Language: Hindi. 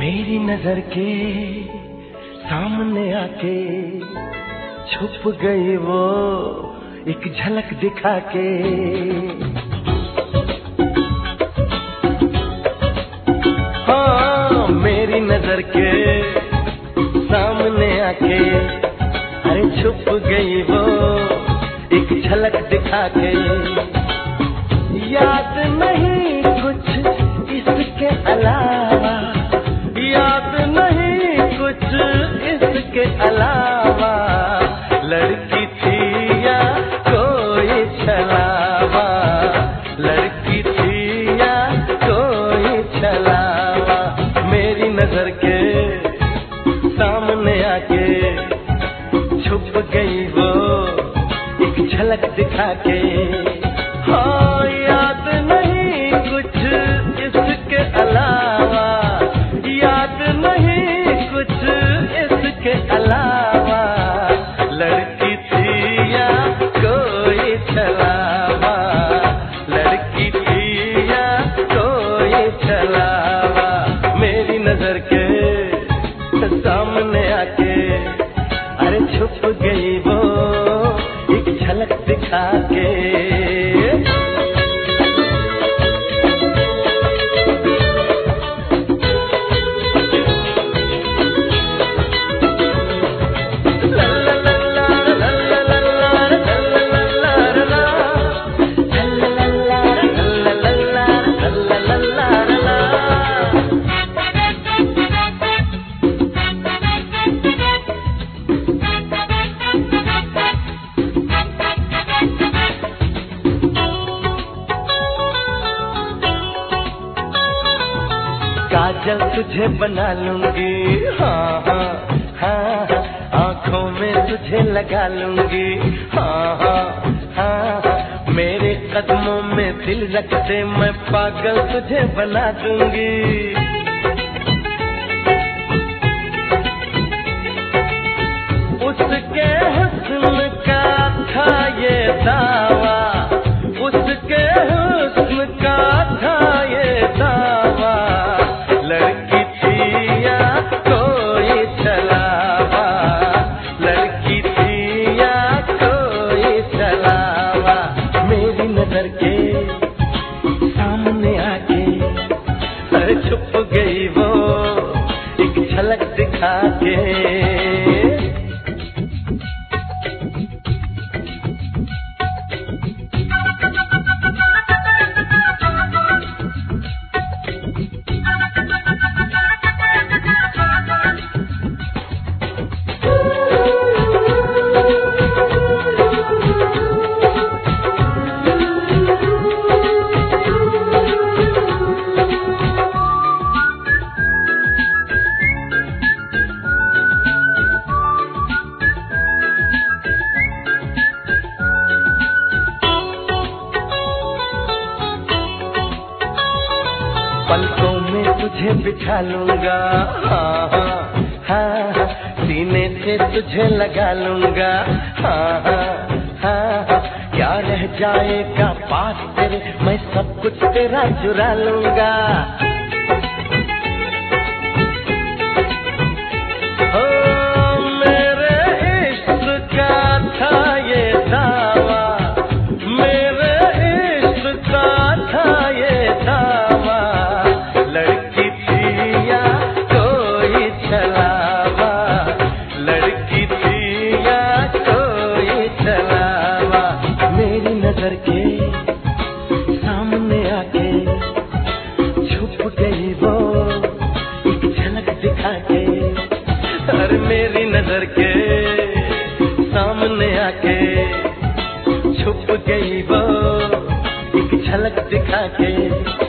मेरी नजर के सामने आके छुप गई वो एक झलक दिखा के। हाँ, मेरी नजर के सामने आके अरे छुप गई वो एक झलक दिखा के। याद नहीं कुछ इसके अलावा, याद नहीं कुछ इसके अलावा, लड़की थी या कोई छलावा, लड़की थी या कोई छलावा। मेरी नजर के सामने आके छुप गई वो एक झलक दिखा के। हाँ, याद नहीं कुछ इसके अलावा, याद नहीं कुछ इसके अलावा, लड़की थी या कोई छलावा, लड़की थी या कोई छलावा। मेरी नजर के सामने आके अरे छुप गई वो एक झलक दिखा के। काजल तुझे बना लूंगी, हाँ हाँ हाँ, आँखों में तुझे लगा लूंगी, हाँ हाँ हाँ, मेरे कदमों में दिल रख दे, मैं पागल तुझे बना दूंगी। उसके हुस्न का था ये दावा, उसके हुस्न का था ये दावा, लड़की थी या कोई छलावा, लड़की थी या कोई छलावा। मेरी नजर के सामने आके छुप गई वो एक झलक दिखा के। पलकों में तुझे बिठा लूंगा, हाँ हाँ हाँ, सीने से तुझे लगा लूंगा, हाँ हाँ हाँ, क्या रह जाएगा पास तेरे, मैं सब कुछ तेरा चुरा लूंगा। हो मेरे इश्क का था ये दावा, मेरे इश्क का था ये दावा, लड़की थी या कोई छलावा, लड़की थी या कोई छलावा। मेरी नजर के सामने आके छुप गई वो एक झलक दिखा के। अरे मेरी नजर के सामने आके छुप गई वो एक झलक दिखा के।